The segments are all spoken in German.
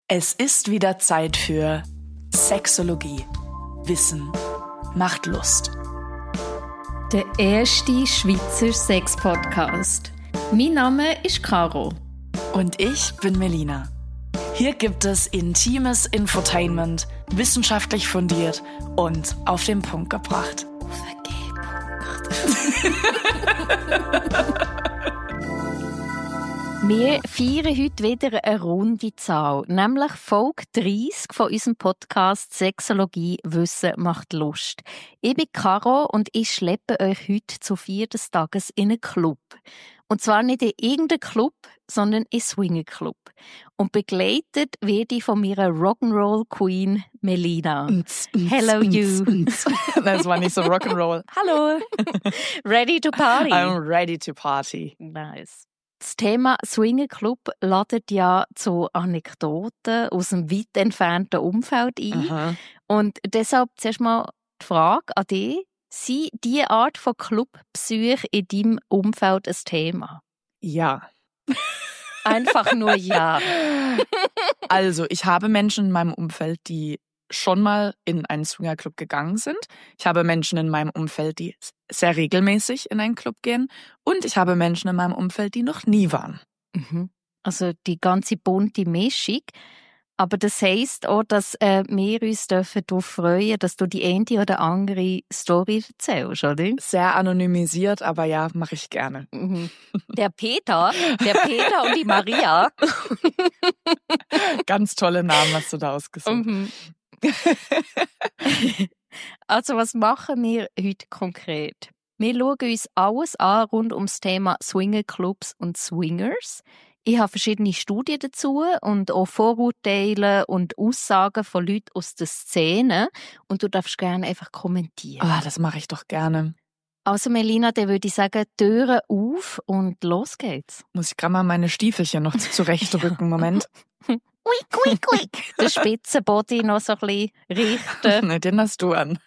Es ist wieder Zeit für Sexologie. Wissen macht Lust. Der erste Schweizer Sex-Podcast. Mein Name ist Caro. Und ich bin Melina. Hier gibt es intimes Infotainment, wissenschaftlich fundiert und auf den Punkt gebracht. Auf den Wir feiern heute wieder eine runde Zahl, nämlich Folge 30 von unserem Podcast Sexologie Wissen macht Lust. Ich bin Caro und ich schleppe euch heute zu 4 Tages in einen Club. Und zwar nicht in irgendeinem Club, sondern in Swinger Club. Und begleitet werde ich von meiner Rock'n'Roll Queen Melina. Hello you. Das war nicht so Rock'n'Roll. Hallo. Ready to party? I'm ready to party. Nice. Das Thema Swinger Club ladet ja zu Anekdoten aus einem weit entfernten Umfeld ein. Aha. Und deshalb zuerst mal die Frage an dich. Sind diese Art von Clubbesuch in deinem Umfeld ein Thema? Ja. Einfach nur ja. Also, ich habe Menschen in meinem Umfeld, die schon mal in einen Swingerclub gegangen sind. Ich habe Menschen in meinem Umfeld, die sehr regelmäßig in einen Club gehen. Und ich habe Menschen in meinem Umfeld, die noch nie waren. Mhm. Also die ganze bunte Mischung. Aber das heisst auch, dass wir uns darauf freuen, dass du die eine oder andere Story erzählst, oder? Sehr anonymisiert, aber ja, mache ich gerne. Mhm. Der Peter und die Maria. Ganz tolle Namen hast du da ausgesucht. Mhm. Also was machen wir heute konkret? Wir schauen uns alles an rund ums Thema Swingerclubs und Swingers. Ich habe verschiedene Studien dazu und auch Vorurteile und Aussagen von Leuten aus der Szene. Und du darfst gerne einfach kommentieren. Ah, das mache ich doch gerne. Also Melina, dann würde ich sagen, Türen auf und los geht's. Muss ich gerade mal meine Stiefelchen noch zurechtrücken, Moment. Quick. Den Spitzenbody noch so ein bisschen richten. Ne, den hast du an.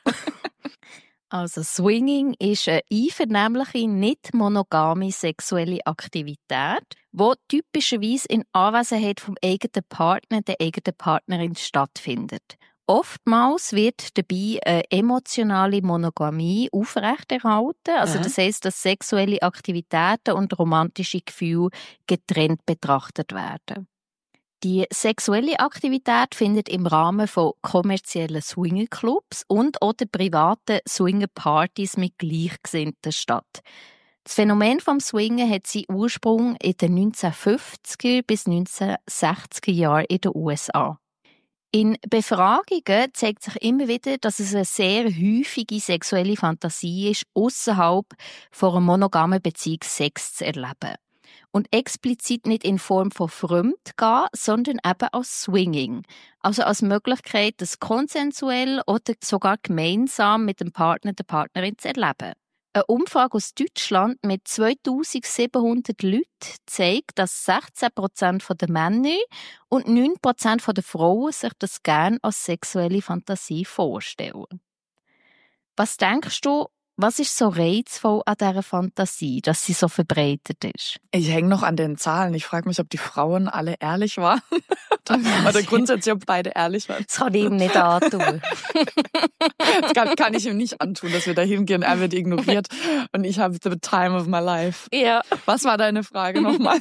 Also Swinging ist eine einvernehmliche, nicht monogame sexuelle Aktivität, die typischerweise in Anwesenheit vom eigenen Partner, der eigenen Partnerin stattfindet. Oftmals wird dabei eine emotionale Monogamie aufrechterhalten. Also das heisst, dass sexuelle Aktivitäten und romantische Gefühle getrennt betrachtet werden. Die sexuelle Aktivität findet im Rahmen von kommerziellen Swingerclubs und oder privaten Swingerpartys mit Gleichgesinnten statt. Das Phänomen vom Swingen hat seinen Ursprung in den 1950er bis 1960er Jahren in den USA. In Befragungen zeigt sich immer wieder, dass es eine sehr häufige sexuelle Fantasie ist, außerhalb von einer monogamen Beziehung Sex zu erleben. Und explizit nicht in Form von Fremdgehen, sondern eben als Swinging. Also als Möglichkeit, das konsensuell oder sogar gemeinsam mit dem Partner, der Partnerin zu erleben. Eine Umfrage aus Deutschland mit 2700 Leuten zeigt, dass 16% der Männer und 9% der Frauen sich das gerne als sexuelle Fantasie vorstellen. Was denkst du, was ist so reizvoll an dieser Fantasie, dass sie so verbreitet ist? Ich hänge noch an den Zahlen. Ich frage mich, ob die Frauen alle ehrlich waren. Oder grundsätzlich, ob beide ehrlich waren. Das kann ich ihm nicht antun. Das kann ich ihm nicht antun, dass wir da hingehen. Er wird ignoriert und ich habe the time of my life. Ja. Was war deine Frage nochmal?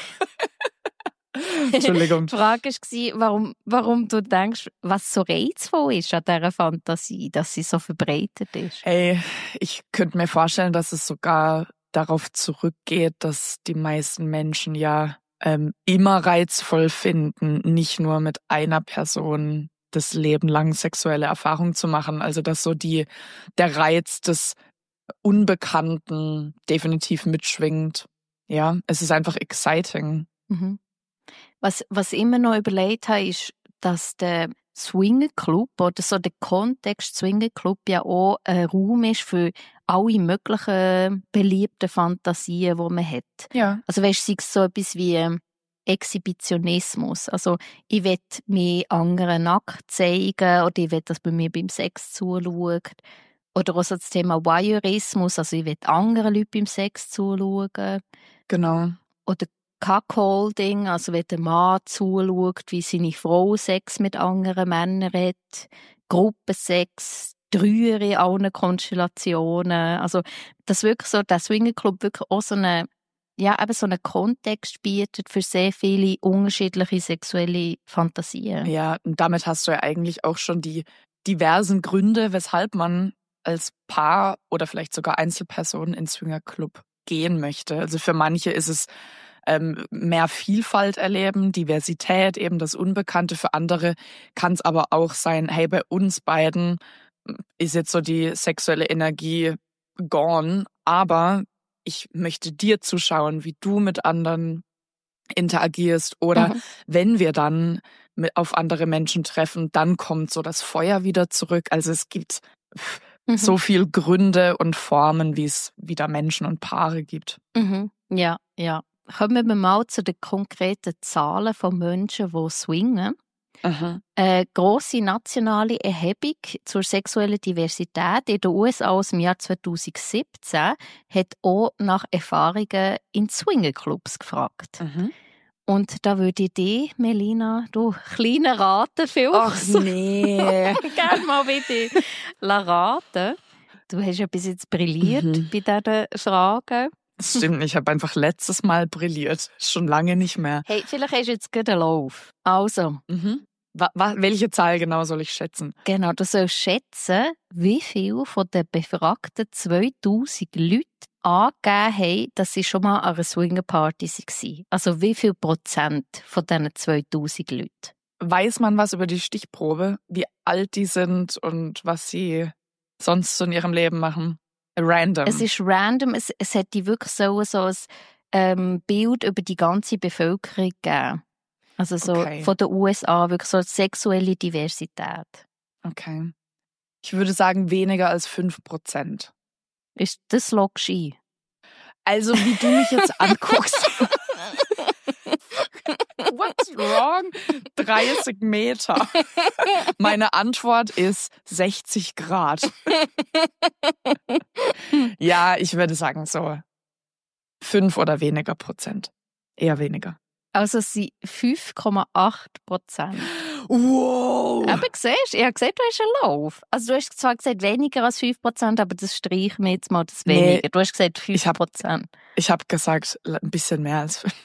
Entschuldigung. Die Frage war, warum du denkst, was so reizvoll ist an dieser Fantasie, dass sie so verbreitet ist. Hey, ich könnte mir vorstellen, dass es sogar darauf zurückgeht, dass die meisten Menschen ja immer reizvoll finden, nicht nur mit einer Person das Leben lang sexuelle Erfahrungen zu machen. Also dass so der Reiz des Unbekannten definitiv mitschwingt. Ja, es ist einfach exciting. Mhm. Was ich immer noch überlegt habe, ist, dass der Swingerclub oder so der Kontext Swingerclub ja auch ein Raum ist für alle möglichen beliebten Fantasien, die man hat. Ja. Also weißt du, sei es so etwas wie Exhibitionismus. Also ich will mich anderen nackt zeigen oder ich will, dass bei mir beim Sex zuschaut. Oder auch so das Thema Voyeurismus, also ich will anderen Leuten beim Sex zuschauen. Genau. Oder Cuckolding, also wenn der Mann zuschaut, wie seine Frau Sex mit anderen Männern hat, Gruppensex, Dreier in allen Konstellationen. Also, dass wirklich so der Swingerclub wirklich auch so einen Kontext bietet für sehr viele unterschiedliche sexuelle Fantasien. Ja, und damit hast du ja eigentlich auch schon die diversen Gründe, weshalb man als Paar oder vielleicht sogar Einzelperson in Swingerclub gehen möchte. Also für manche ist es mehr Vielfalt erleben, Diversität, eben das Unbekannte. Für andere kann es aber auch sein, hey, bei uns beiden ist jetzt so die sexuelle Energie gone, aber ich möchte dir zuschauen, wie du mit anderen interagierst oder wenn wir dann auf andere Menschen treffen, dann kommt so das Feuer wieder zurück. Also es gibt so viel Gründe und Formen, wie es wieder Menschen und Paare gibt. Ja. Kommen wir mal zu den konkreten Zahlen von Menschen, die swingen. Eine grosse nationale Erhebung zur sexuellen Diversität in den USA aus dem Jahr 2017 hat auch nach Erfahrungen in Swingerclubs gefragt. Und da würde ich dich, Melina, du kleine Ratenfüchs. Ach nee. Gerne mal wieder raten. Du hast ja bis jetzt brilliert bei diesen Fragen. Das stimmt, ich habe einfach letztes Mal brilliert. Schon lange nicht mehr. Hey, vielleicht hast du jetzt gerade einen Lauf. Also. Welche Zahl genau soll ich schätzen? Genau, du sollst schätzen, wie viele von den befragten 2000 Leuten angegeben haben, dass sie schon mal an einer Swingerparty waren. Also wie viel Prozent von diesen 2000 Leuten? Weiß man was über die Stichprobe? Wie alt die sind und was sie sonst so in ihrem Leben machen? Random. Es ist random. Es hätte wirklich so ein Bild über die ganze Bevölkerung gegeben. Also so von den USA, wirklich so sexuelle Diversität. Okay. Ich würde sagen, weniger als 5%. Ist das logisch ein? Also, wie du mich jetzt anguckst. What's wrong? 30 Meter. Meine Antwort ist 60 Grad. Ja, ich würde sagen so 5 oder weniger Prozent. Eher weniger. Also es sind 5,8%. Wow! Aber siehst, ich habe gesagt, du hast einen Lauf. Also du hast zwar gesagt weniger als 5%, aber das streichen wir jetzt mal das weniger. Du hast gesagt 5%. Ich habe gesagt ein bisschen mehr als 5.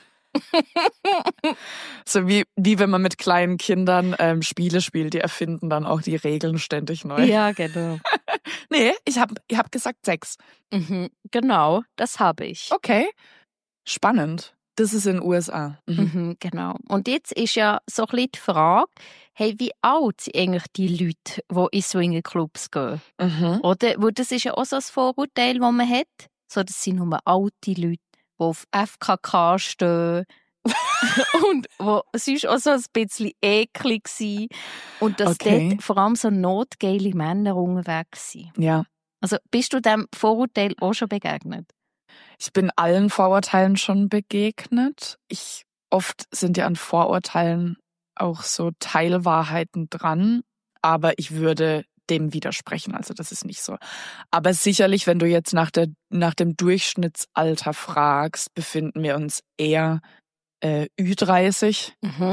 So wie wenn man mit kleinen Kindern Spiele spielt, die erfinden dann auch die Regeln ständig neu. Ja, genau. Nee, ich hab gesagt 6. Genau, das habe ich. Okay, spannend. Das ist in den USA. Genau. Und jetzt ist ja so ein bisschen die Frage, hey, wie alt sind eigentlich die Leute, die in Swingerclubs gehen? Oder? Weil das ist ja auch so ein Vorurteil, das man hat. So, das sind nur alte Leute, die auf FKK stehen und die sonst auch so ein bisschen eklig sind. Und dass dort vor allem so notgeile Männer unterwegs sind. Ja. Also bist du diesem Vorurteil auch schon begegnet? Ich bin allen Vorurteilen schon begegnet. Oft sind ja an Vorurteilen auch so Teilwahrheiten dran, aber ich würde dem widersprechen, also das ist nicht so. Aber sicherlich, wenn du jetzt nach dem Durchschnittsalter fragst, befinden wir uns eher Ü30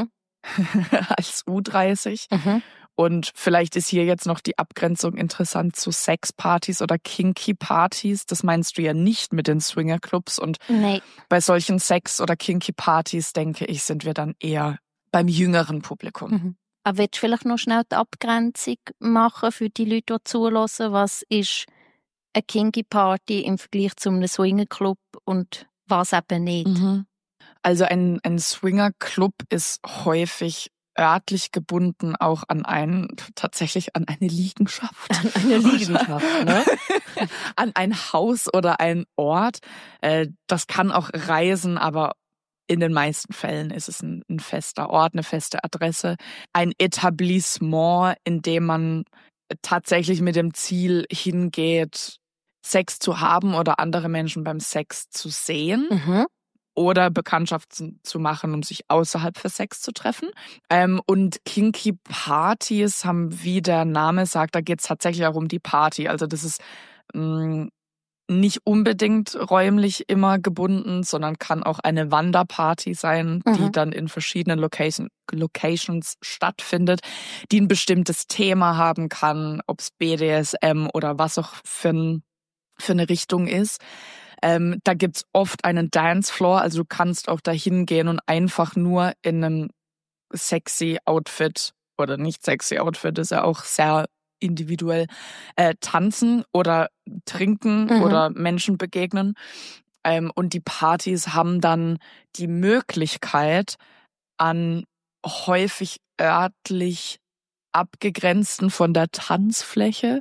als U30. Und vielleicht ist hier jetzt noch die Abgrenzung interessant zu Sexpartys oder Kinky-Partys. Das meinst du ja nicht mit den Swingerclubs. Und bei solchen Sex- oder Kinky-Partys, denke ich, sind wir dann eher beim jüngeren Publikum. Aber willst du vielleicht noch schnell die Abgrenzung machen für die Leute, die zuhören? Was ist eine Kinky-Party im Vergleich zu einem Swingerclub und was eben nicht? Also ein Swingerclub ist häufig örtlich gebunden auch tatsächlich an eine Liegenschaft. An eine Liegenschaft, ne? An ein Haus oder einen Ort. Das kann auch reisen, aber in den meisten Fällen ist es ein fester Ort, eine feste Adresse. Ein Etablissement, in dem man tatsächlich mit dem Ziel hingeht, Sex zu haben oder andere Menschen beim Sex zu sehen. Oder Bekanntschaften zu machen, um sich außerhalb für Sex zu treffen. Und Kinky Partys haben, wie der Name sagt, da geht es tatsächlich auch um die Party. Also das ist nicht unbedingt räumlich immer gebunden, sondern kann auch eine Wanderparty sein, die dann in verschiedenen Locations stattfindet, die ein bestimmtes Thema haben kann, ob es BDSM oder was auch für eine Richtung ist. Da gibt's oft einen Dancefloor, also du kannst auch dahin gehen und einfach nur in einem sexy Outfit oder nicht sexy Outfit, ist ja auch sehr individuell, tanzen oder trinken oder Menschen begegnen. Und die Partys haben dann die Möglichkeit, an häufig örtlich abgegrenzten von der Tanzfläche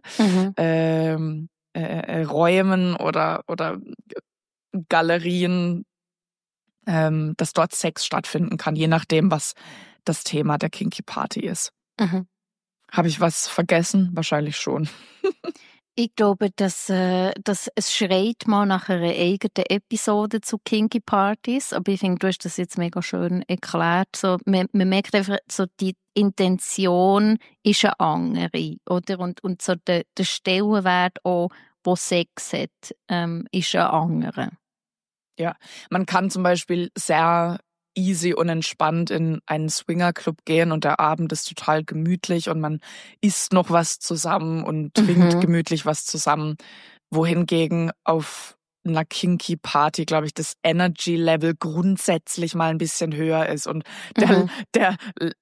Räumen oder Galerien, dass dort Sex stattfinden kann, je nachdem, was das Thema der Kinky Party ist. Habe ich was vergessen? Wahrscheinlich schon. Ich glaube, dass es schreit mal nach einer eigenen Episode zu Kinky Partys, aber ich finde, du hast das jetzt mega schön erklärt. So, man merkt einfach, so die Intention ist eine andere, oder? Und so der Stellenwert auch, wo Sex hat, ist ein anderer. Ja, man kann zum Beispiel sehr easy und entspannt in einen Swingerclub gehen und der Abend ist total gemütlich und man isst noch was zusammen und trinkt gemütlich was zusammen. Wohingegen auf einer Kinky Party, glaube ich, das Energy Level grundsätzlich mal ein bisschen höher ist und der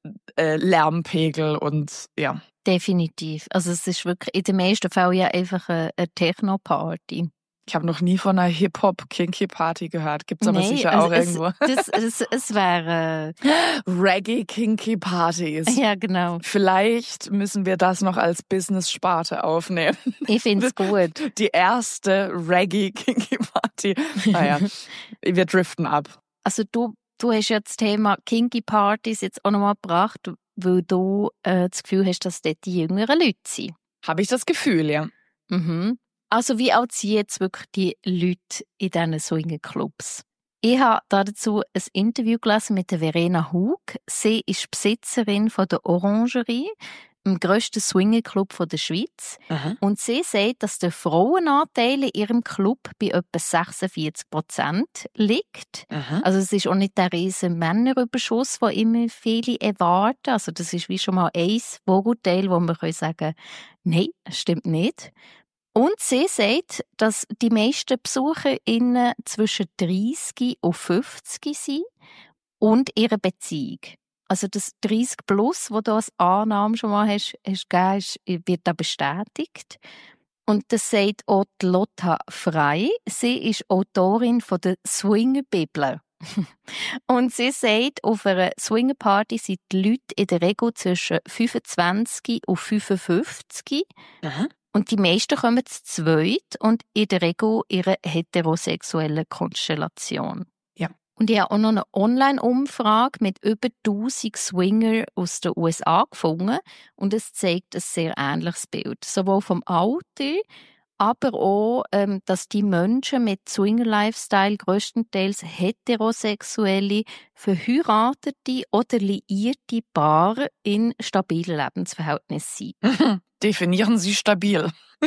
Lärmpegel und ja. Definitiv. Also es ist wirklich in den meisten Fällen ja einfach eine Techno-Party. Ich habe noch nie von einer Hip-Hop-Kinky-Party gehört. Gibt's aber sicher auch irgendwo. Es wäre Reggae-Kinky-Partys. Ja, genau. Vielleicht müssen wir das noch als Business-Sparte aufnehmen. Ich find's gut. Die erste Reggae-Kinky-Party. Naja, wir driften ab. Also du hast ja das Thema Kinky-Partys jetzt auch nochmal gebracht, weil du das Gefühl hast, dass dort die jüngeren Leute sind. Habe ich das Gefühl, ja. Also wie alt sind jetzt wirklich die Leute in diesen Swingerclubs? Ich habe dazu ein Interview gelesen mit der Verena Hug. Sie ist Besitzerin von der Orangerie, dem grössten Swingerclub der Schweiz. Und sie sagt, dass der Frauenanteil in ihrem Club bei etwa 46% liegt. Also es ist auch nicht der riesen Männerüberschuss, den immer viele erwarten. Also das ist wie schon mal ein Vorurteil, wo man sagen kann, nein, das stimmt nicht. Und sie sagt, dass die meisten BesucherInnen zwischen 30 und 50 sind und ihre Beziehung. Also das 30 plus, wo du als Annahme schon mal hast gegeben, wird da bestätigt. Und das sagt auch die Lotta Frey. Sie ist Autorin von der Swinger-Bibel. Und sie sagt, auf einer Swinger-Party sind die Leute in der Regel zwischen 25 und 55. Und die meisten kommen zu zweit und in der Regel ihre heterosexuelle Konstellation. Ja. Und ich habe auch noch eine Online-Umfrage mit über 1000 Swinger aus den USA gefunden und es zeigt ein sehr ähnliches Bild. Sowohl vom Alter, aber auch, dass die Menschen mit Swinger-Lifestyle grösstenteils heterosexuelle, verheiratete oder liierte Paare in stabilen Lebensverhältnissen sind. Definieren Sie stabil.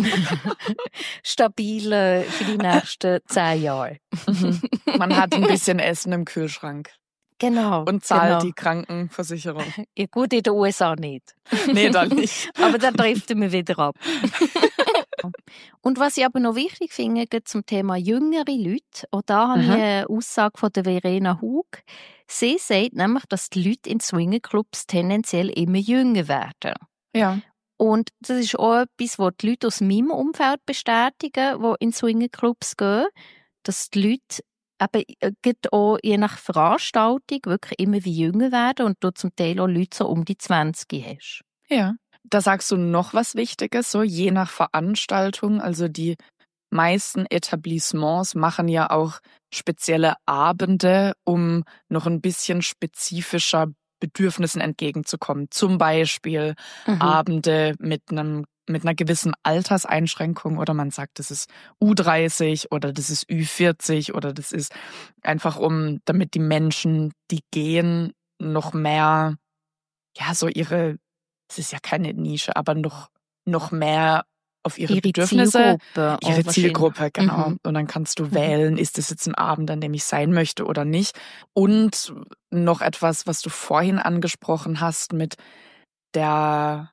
Stabil für die nächsten 10 Jahre. Man hat ein bisschen Essen im Kühlschrank. Genau. Und zahlt die Krankenversicherung. Ja, gut, in den USA nicht. Nee, dann nicht. Aber dann driften wir wieder ab. Und was ich aber noch wichtig finde zum Thema jüngere Leute, auch da habe ich eine Aussage von der Verena Hug. Sie sagt nämlich, dass die Leute in Swingerclubs tendenziell immer jünger werden. Ja. Und das ist auch etwas, was die Leute aus meinem Umfeld bestätigen, die in Swingerclubs gehen, dass die Leute eben auch je nach Veranstaltung wirklich immer wie jünger werden und du zum Teil auch Leute so um die 20 hast. Ja. Da sagst du noch was Wichtiges, so je nach Veranstaltung. Also die meisten Etablissements machen ja auch spezielle Abende, um noch ein bisschen spezifischer Bedürfnissen entgegenzukommen. Zum Beispiel Abende mit einer gewissen Alterseinschränkung oder man sagt, das ist U30 oder das ist Ü40 oder das ist einfach damit die Menschen, die gehen, noch mehr, ja, so es ist ja keine Nische, aber noch mehr auf ihre Bedürfnisse, ihre Zielgruppe, genau. Mhm. Und dann kannst du wählen, ist das jetzt ein Abend, an dem ich sein möchte oder nicht. Und noch etwas, was du vorhin angesprochen hast mit der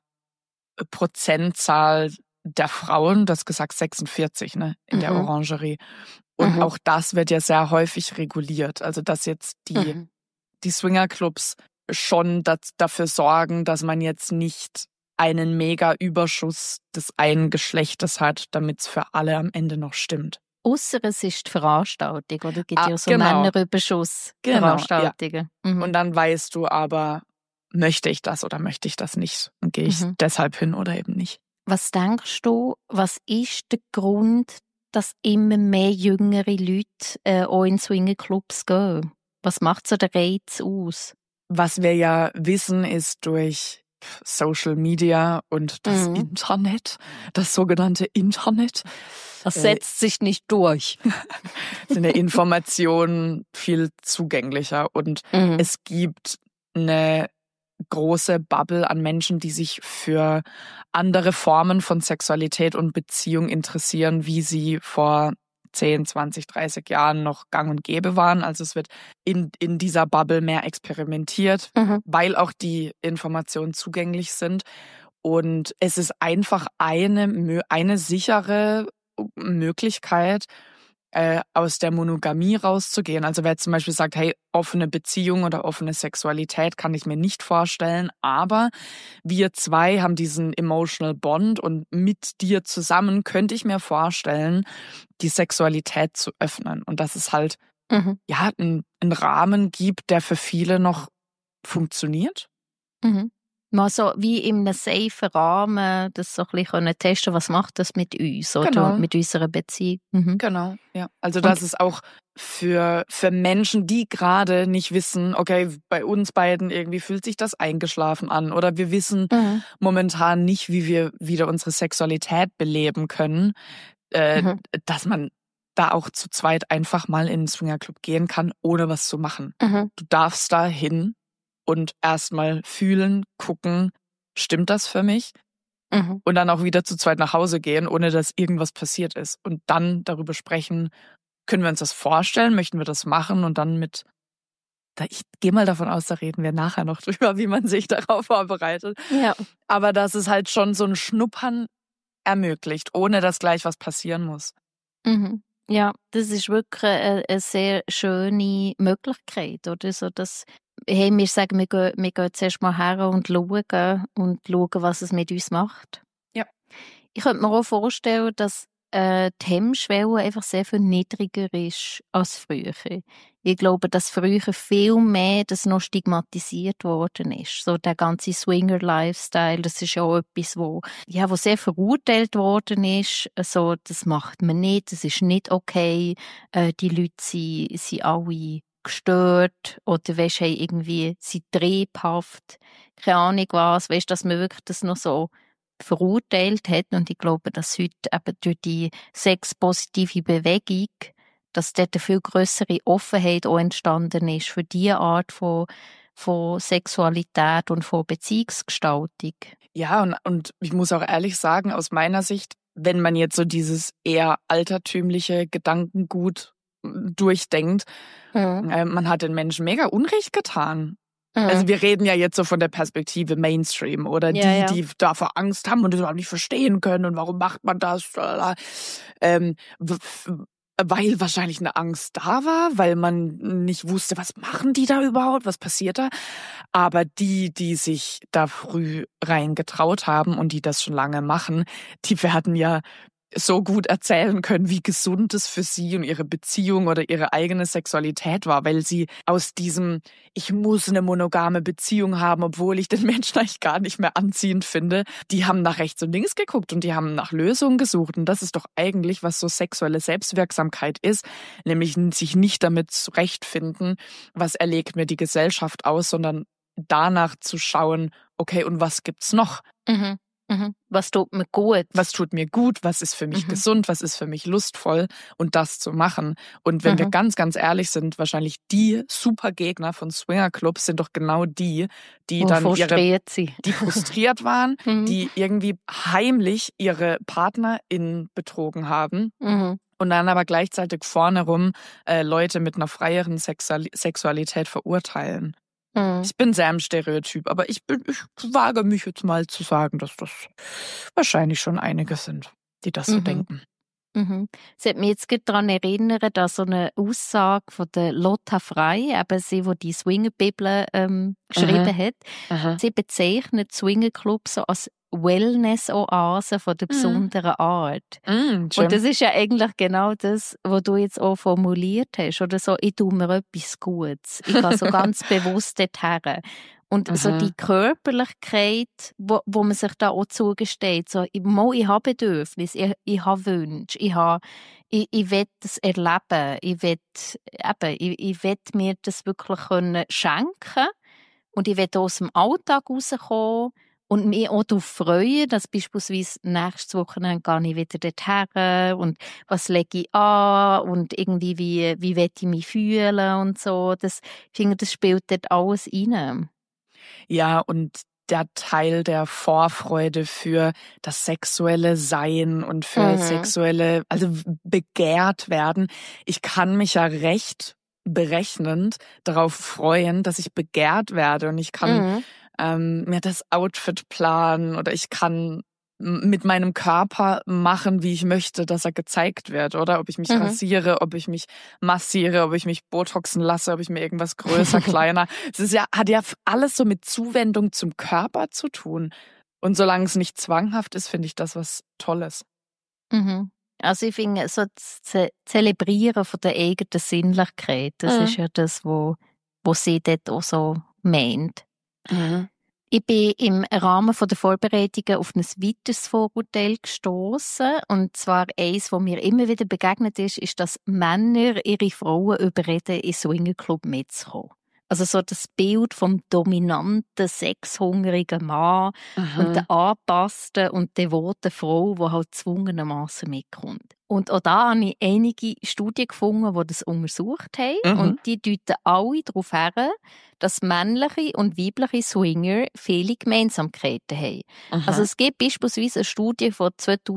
Prozentzahl der Frauen, du hast gesagt 46, ne, in der Orangerie. Und auch das wird ja sehr häufig reguliert. Also dass jetzt die Swingerclubs schon dafür sorgen, dass man jetzt nicht einen Mega-Überschuss des einen Geschlechtes hat, damit es für alle am Ende noch stimmt. Ausser es ist die Veranstaltung, oder? Es gibt ja so genau. Männerüberschuss-Veranstaltungen. Ja. Und dann weißt du aber, möchte ich das oder möchte ich das nicht? Und gehe ich deshalb hin oder eben nicht? Was denkst du, was ist der Grund, dass immer mehr jüngere Leute auch in Swingerclubs gehen? Was macht so der Reiz aus? Was wir ja wissen, ist durch Social Media und das Internet, das sogenannte Internet. Das setzt sich nicht durch. Sind ja Informationen viel zugänglicher und es gibt eine große Bubble an Menschen, die sich für andere Formen von Sexualität und Beziehung interessieren, wie sie vor 10, 20, 30 Jahren noch gang und gäbe waren. Also es wird in dieser Bubble mehr experimentiert, weil auch die Informationen zugänglich sind. Und es ist einfach eine sichere Möglichkeit, aus der Monogamie rauszugehen. Also wer zum Beispiel sagt, hey, offene Beziehung oder offene Sexualität kann ich mir nicht vorstellen, aber wir zwei haben diesen emotional Bond und mit dir zusammen könnte ich mir vorstellen, die Sexualität zu öffnen. Und dass es halt einen Rahmen gibt, der für viele noch funktioniert. Mal so wie in einem safen Rahmen, das so ein bisschen testen, was macht das mit uns oder mit unserer Beziehung. Genau, ja. Also das ist auch für Menschen, die gerade nicht wissen, okay, bei uns beiden irgendwie fühlt sich das eingeschlafen an oder wir wissen momentan nicht, wie wir wieder unsere Sexualität beleben können, dass man da auch zu zweit einfach mal in den Swingerclub gehen kann, ohne was zu machen. Du darfst da hin und erstmal fühlen, gucken, stimmt das für mich? Und dann auch wieder zu zweit nach Hause gehen, ohne dass irgendwas passiert ist. Und dann darüber sprechen, können wir uns das vorstellen, möchten wir das machen und dann ich gehe mal davon aus, da reden wir nachher noch drüber, wie man sich darauf vorbereitet. Ja. Aber dass es halt schon so ein Schnuppern ermöglicht, ohne dass gleich was passieren muss. Ja, das ist wirklich eine sehr schöne Möglichkeit, oder? So, dass wir sagen, wir gehen zuerst mal her und schauen, was es mit uns macht. Ja. Ich könnte mir auch vorstellen, dass die Hemmschwelle einfach sehr viel niedriger ist als früher. Ich glaube, dass früher viel mehr das noch stigmatisiert worden ist. So der ganze Swinger-Lifestyle, das ist ja auch etwas, wo sehr verurteilt worden ist. So, das macht man nicht, das ist nicht okay. Die Leute sind alle gestört oder weisst, sind triebhaft, keine Ahnung was, weisst, dass man wirklich das noch so verurteilt hat. Und ich glaube, dass heute eben durch die sexpositive Bewegung, dass dort eine viel grössere Offenheit auch entstanden ist für diese Art von Sexualität und von Beziehungsgestaltung. Ja, und ich muss auch ehrlich sagen, aus meiner Sicht, wenn man jetzt so dieses eher altertümliche Gedankengut durchdenkt, man hat den Menschen mega Unrecht getan. Also wir reden ja jetzt so von der Perspektive Mainstream oder die davor Angst haben und das überhaupt nicht verstehen können und warum macht man das? Weil wahrscheinlich eine Angst da war, weil man nicht wusste, was machen die da überhaupt, was passiert da. Aber die sich da früh reingetraut haben und die das schon lange machen, die werden ja so gut erzählen können, wie gesund es für sie und ihre Beziehung oder ihre eigene Sexualität war, weil sie aus diesem, ich muss eine monogame Beziehung haben, obwohl ich den Menschen eigentlich gar nicht mehr anziehend finde, die haben nach rechts und links geguckt und die haben nach Lösungen gesucht. Und das ist doch eigentlich, was so sexuelle Selbstwirksamkeit ist, nämlich sich nicht damit zurechtfinden, was erlegt mir die Gesellschaft aus, sondern danach zu schauen, okay, und was gibt's noch? Was tut mir gut? Was tut mir gut? Was ist für mich gesund? Was ist für mich lustvoll? Und das zu machen. Und wenn wir ganz, ganz ehrlich sind, wahrscheinlich die Supergegner von Swingerclubs sind doch genau die dann die frustriert waren, die irgendwie heimlich ihre PartnerInnen betrogen haben. Und dann aber gleichzeitig vorne rum Leute mit einer freieren Sexualität verurteilen. Ich bin sehr im Stereotyp, aber ich wage mich jetzt mal zu sagen, dass das wahrscheinlich schon einige sind, die das so denken. Sie hat mich jetzt daran erinnert, an so eine Aussage von der Lotta Frey, eben sie, die Swingerbibel geschrieben hat. Sie bezeichnet Swingerclub so als Wellness-Oase von der besonderen Art. Und das ist ja eigentlich genau das, was du jetzt auch formuliert hast. Oder so, ich tue mir etwas Gutes. Ich gehe so ganz bewusst dorthin. Und so die Körperlichkeit, wo man sich da auch zugesteht, so, ich habe Bedürfnisse, ich habe Wünsche, ich will das erleben, ich will mir das wirklich schenken und ich will aus dem Alltag rauskommen und mich auch darauf freuen, dass beispielsweise nächstes Wochenende gehe ich wieder dorthin und was lege ich an und irgendwie wie will ich mich fühlen und so. Ich finde, das spielt dort alles rein. Ja, und der Teil der Vorfreude für das sexuelle Sein und für sexuelle, also begehrt werden. Ich kann mich ja recht berechnend darauf freuen, dass ich begehrt werde und ich kann mir das Outfit planen oder ich kann mit meinem Körper machen, wie ich möchte, dass er gezeigt wird, oder? Ob ich mich rasiere, ob ich mich massiere, ob ich mich botoxen lasse, ob ich mir irgendwas größer, kleiner. Es hat ja alles so mit Zuwendung zum Körper zu tun. Und solange es nicht zwanghaft ist, finde ich das was Tolles. Also ich finde, so das Zelebrieren von der eigenen Sinnlichkeit, das ist ja das, was sie dort auch so meint. Ich bin im Rahmen der Vorbereitungen auf ein weiteres Vorurteil gestossen. Und zwar eins, das mir immer wieder begegnet ist, dass Männer ihre Frauen überreden, in Swingerclub mitzukommen. Also so das Bild vom dominanten, sexhungrigen Mann und der angepassten und devoten Frau, die halt zwungenermassen mitkommt. Und auch da habe ich einige Studien gefunden, die das untersucht haben. Und die deuten alle darauf hin, dass männliche und weibliche Swinger viele Gemeinsamkeiten haben. Also es gibt beispielsweise eine Studie von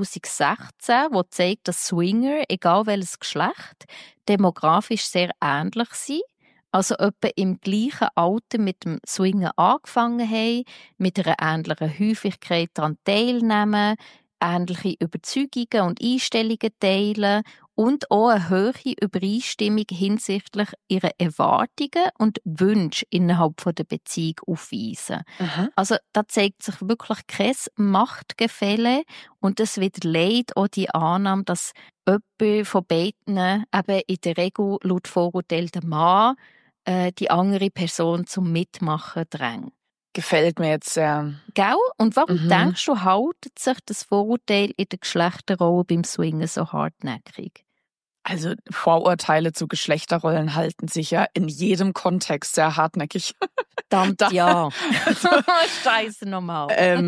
2016, die zeigt, dass Swinger, egal welches Geschlecht, demografisch sehr ähnlich sind. Also etwa im gleichen Alter mit dem Swingen angefangen haben, mit einer ähnlichen Häufigkeit daran teilnehmen, ähnliche Überzeugungen und Einstellungen teilen und auch eine hohe Übereinstimmung hinsichtlich ihrer Erwartungen und Wünsche innerhalb der Beziehung aufweisen. Also da zeigt sich wirklich kein Machtgefälle und es widerlegt auch die Annahme, dass jemand von beiden eben in der Regel laut Vorurteil der Mann die andere Person zum Mitmachen drängt. Gefällt mir jetzt sehr. Gell? Und warum denkst du, haltet sich das Vorurteil in der Geschlechterrolle beim Swingen so hartnäckig? Also Vorurteile zu Geschlechterrollen halten sich ja in jedem Kontext sehr hartnäckig. Verdammt, ja. Scheiße nochmal.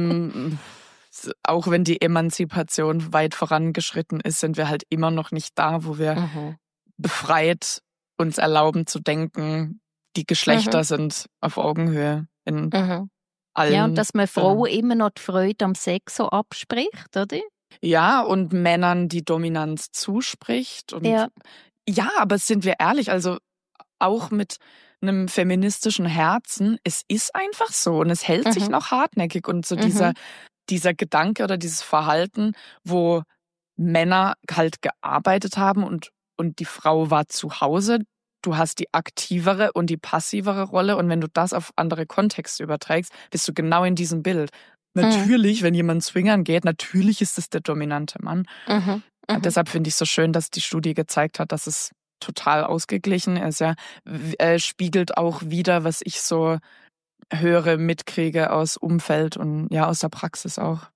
Auch wenn die Emanzipation weit vorangeschritten ist, sind wir halt immer noch nicht da, wo wir befreit uns erlauben zu denken, die Geschlechter sind auf Augenhöhe in allen. Ja, und dass man Frauen immer noch die Freude am Sex so abspricht, oder? Ja, und Männern die Dominanz zuspricht. Und ja, aber sind wir ehrlich, also auch mit einem feministischen Herzen, es ist einfach so und es hält sich noch hartnäckig. Und so dieser Gedanke oder dieses Verhalten, wo Männer halt gearbeitet haben und die Frau war zu Hause. Du hast die aktivere und die passivere Rolle und wenn du das auf andere Kontexte überträgst, bist du genau in diesem Bild. Natürlich, wenn jemand swingern geht, natürlich ist es der dominante Mann. Und deshalb finde ich es so schön, dass die Studie gezeigt hat, dass es total ausgeglichen ist. Ja, spiegelt auch wider, was ich so höre, mitkriege aus Umfeld und ja aus der Praxis auch.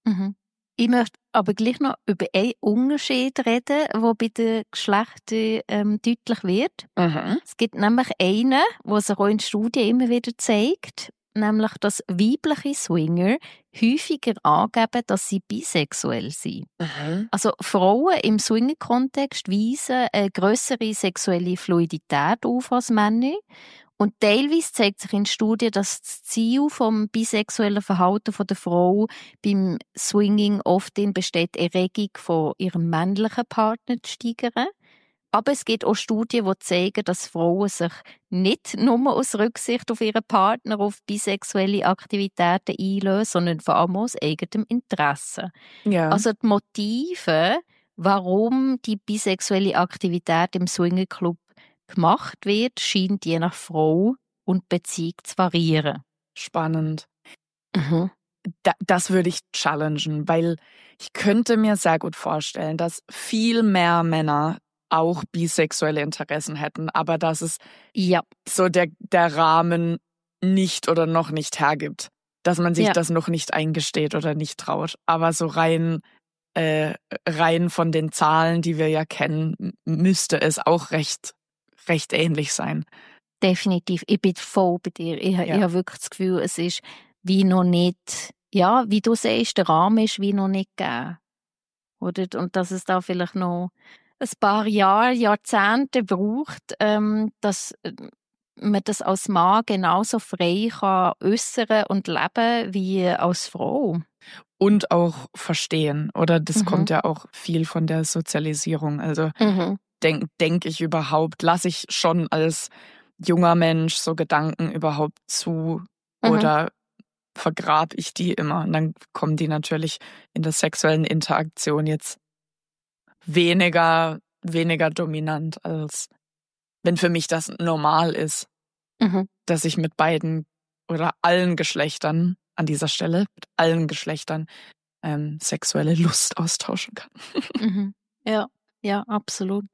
Ich möchte aber gleich noch über einen Unterschied reden, der bei den Geschlechtern deutlich wird. Es gibt nämlich einen, der sich auch in Studien immer wieder zeigt. nämlich, dass weibliche Swinger häufiger angeben, dass sie bisexuell sind. Also Frauen im Swinger-Kontext weisen eine grössere sexuelle Fluidität auf als Männer. Und teilweise zeigt sich in Studien, dass das Ziel vom bisexuellen Verhalten der Frau beim Swinging oft in besteht, Erregung von ihrem männlichen Partner zu steigern. Aber es gibt auch Studien, die zeigen, dass Frauen sich nicht nur aus Rücksicht auf ihren Partner auf bisexuelle Aktivitäten einlösen, sondern vor allem aus eigenem Interesse. Ja. Also die Motive, warum die bisexuelle Aktivität im Swingerclub gemacht wird, scheint je nach Frau und Beziehung zu variieren. Spannend. Das würde ich challengen, weil ich könnte mir sehr gut vorstellen, dass viel mehr Männer auch bisexuelle Interessen hätten, aber dass es so der Rahmen nicht oder noch nicht hergibt, dass man sich das noch nicht eingesteht oder nicht traut. Aber so rein von den Zahlen, die wir ja kennen, müsste es auch recht ähnlich sein. Definitiv. Ich bin voll bei dir. Ich habe wirklich das Gefühl, es ist wie noch nicht, wie du sagst, der Rahmen ist wie noch nicht gegeben. Oder? Und dass es da vielleicht noch ein paar Jahrzehnte braucht, dass man das als Mann genauso frei kann äußern und leben wie als Frau. Und auch verstehen, oder? Das kommt ja auch viel von der Sozialisierung. Also denk ich überhaupt, lasse ich schon als junger Mensch so Gedanken überhaupt zu oder vergrab ich die immer? Und dann kommen die natürlich in der sexuellen Interaktion jetzt weniger dominant, als wenn für mich das normal ist, dass ich mit beiden oder allen Geschlechtern an dieser Stelle, mit allen Geschlechtern sexuelle Lust austauschen kann. Ja, absolut.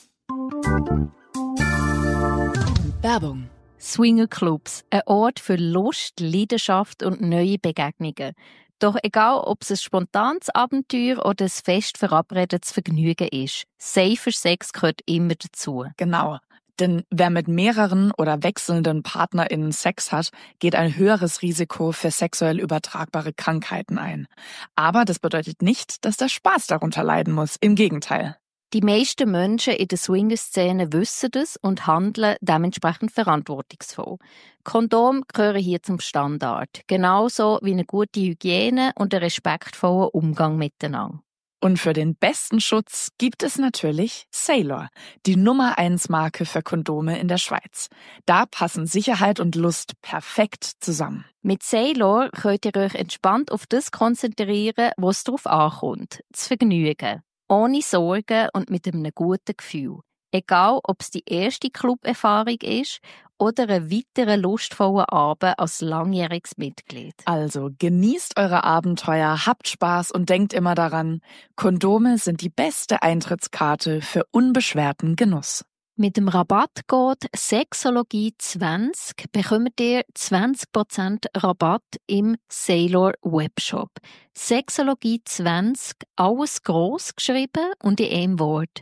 Werbung. Swingerclubs, ein Ort für Lust, Leidenschaft und neue Begegnungen. Doch egal, ob es ein spontanes Abenteuer oder ein fest verabredetes Vergnügen ist, safer Sex gehört immer dazu. Genau. Denn wer mit mehreren oder wechselnden PartnerInnen Sex hat, geht ein höheres Risiko für sexuell übertragbare Krankheiten ein. Aber das bedeutet nicht, dass der Spaß darunter leiden muss. Im Gegenteil. Die meisten Menschen in der Swinger-Szene wissen das und handeln dementsprechend verantwortungsvoll. Kondome gehören hier zum Standard. Genauso wie eine gute Hygiene und ein respektvoller Umgang miteinander. Und für den besten Schutz gibt es natürlich Sailor, die Nummer 1 Marke für Kondome in der Schweiz. Da passen Sicherheit und Lust perfekt zusammen. Mit Sailor könnt ihr euch entspannt auf das konzentrieren, was es darauf ankommt. Das Vergnügen. Ohne Sorgen und mit einem guten Gefühl. Egal, ob es die erste Club-Erfahrung ist oder ein weiterer lustvoller Abend als langjähriges Mitglied. Also genießt eure Abenteuer, habt Spaß und denkt immer daran, Kondome sind die beste Eintrittskarte für unbeschwerten Genuss. Mit dem Rabattcode Sexologie20 bekommt ihr 20% Rabatt im Sailor Webshop. Sexologie20, alles gross geschrieben und in einem Wort.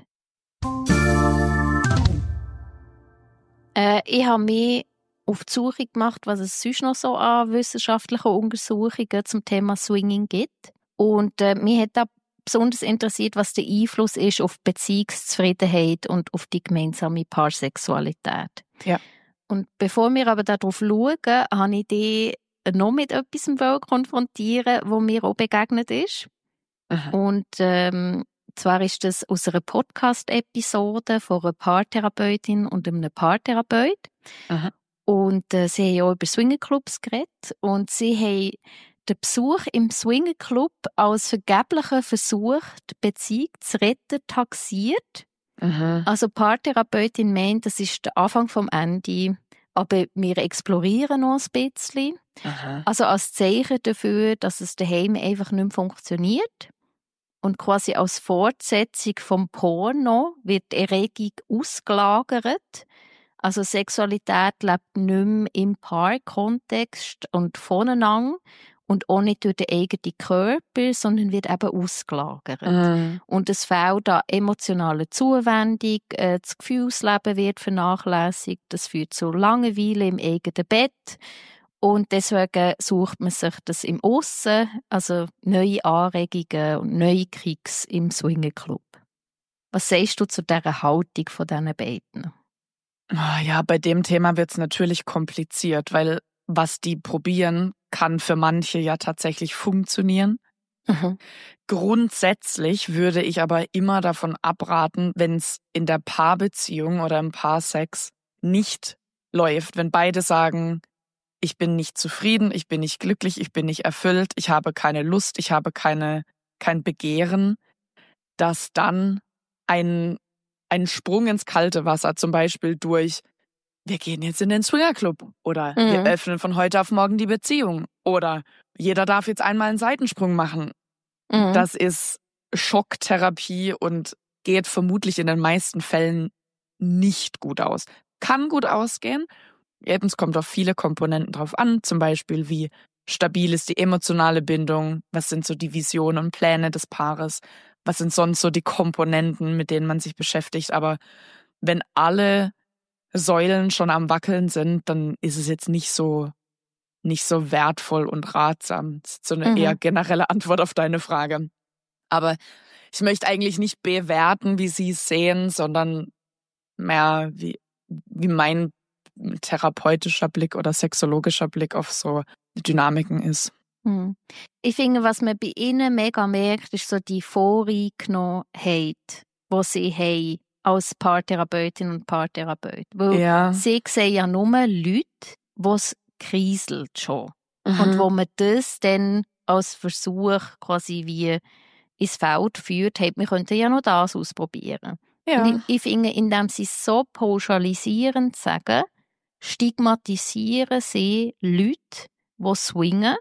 Ich habe mich auf die Suche gemacht, was es sonst noch so an wissenschaftlichen Untersuchungen zum Thema Swinging gibt. Und mich hat da besonders interessiert, was der Einfluss ist auf Beziehungszufriedenheit und auf die gemeinsame Paarsexualität. Ja. Und bevor wir aber darauf schauen, habe ich dich noch mit etwas konfrontieren, wo mir auch begegnet ist. Aha. Und zwar ist das aus einer Podcast-Episode von einer Paartherapeutin und einem Paartherapeut. Aha. Und sie haben ja auch über Swingerclubs geredet. Und sie haben den Besuch im Swingerclub als vergeblichen Versuch, die Beziehung zu retten, taxiert. Aha. Also die Paartherapeutin meint, das ist der Anfang vom Ende, aber wir explorieren noch ein bisschen. Aha. Also als Zeichen dafür, dass es daheim einfach nicht mehr funktioniert. Und quasi als Fortsetzung vom Porno wird die Erregung ausgelagert. Also Sexualität lebt nicht mehr im Paarkontext und voneinander und auch nicht durch den eigenen Körper, sondern wird eben ausgelagert. Und es fehlt an emotionaler Zuwendung, das Gefühlsleben wird vernachlässigt, das führt zu Langeweile im eigenen Bett Und deswegen sucht man sich das im Aussen, also neue Anregungen und neue Kicks im Swingerclub. Was sagst du zu dieser Haltung von diesen beiden? Ja, bei dem Thema wird's natürlich kompliziert, weil was die probieren, kann für manche ja tatsächlich funktionieren. Mhm. Grundsätzlich würde ich aber immer davon abraten, wenn es in der Paarbeziehung oder im Paarsex nicht läuft, wenn beide sagen, ich bin nicht zufrieden, ich bin nicht glücklich, ich bin nicht erfüllt, ich habe keine Lust, ich habe kein Begehren, dass dann ein Sprung ins kalte Wasser, zum Beispiel durch, wir gehen jetzt in den Swingerclub oder wir öffnen von heute auf morgen die Beziehung oder jeder darf jetzt einmal einen Seitensprung machen. Das ist Schocktherapie und geht vermutlich in den meisten Fällen nicht gut aus. Kann gut ausgehen. Eben, es kommt auf viele Komponenten drauf an, zum Beispiel wie stabil ist die emotionale Bindung, was sind so die Visionen und Pläne des Paares, was sind sonst so die Komponenten, mit denen man sich beschäftigt. Aber wenn alle Säulen schon am Wackeln sind, dann ist es jetzt nicht so wertvoll und ratsam. Das ist so eine eher generelle Antwort auf deine Frage. Aber ich möchte eigentlich nicht bewerten, wie Sie es sehen, sondern mehr wie mein therapeutischer Blick oder sexologischer Blick auf so Dynamiken ist. Ich finde, was man bei ihnen mega merkt, ist so die Voreingenommenheit, die sie haben als Paartherapeutin und Paartherapeut. Weil sie sehen ja nur Leute, die es kriselt schon. Und wo man das dann als Versuch quasi wie ins Feld führt, hat, wir könnten ja noch das ausprobieren. Ja. Und ich finde, indem sie es so pauschalisierend sagen, stigmatisieren sie Leute, die swingen.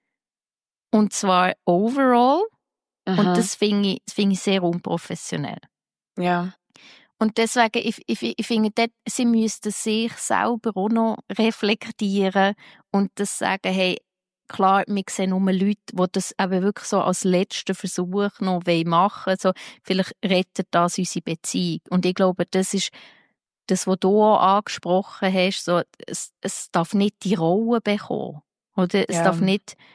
Und zwar overall. Und das finde ich sehr unprofessionell. Ja. Und deswegen, ich finde, sie müssten sich selber auch noch reflektieren und das sagen, hey, klar, wir sehen nur Leute, die das eben wirklich so als letzten Versuch noch machen wollen. So, vielleicht rettet das unsere Beziehung. Und ich glaube, das ist das, was du auch angesprochen hast, so, es darf nicht die Rolle bekommen. Oder? Es darf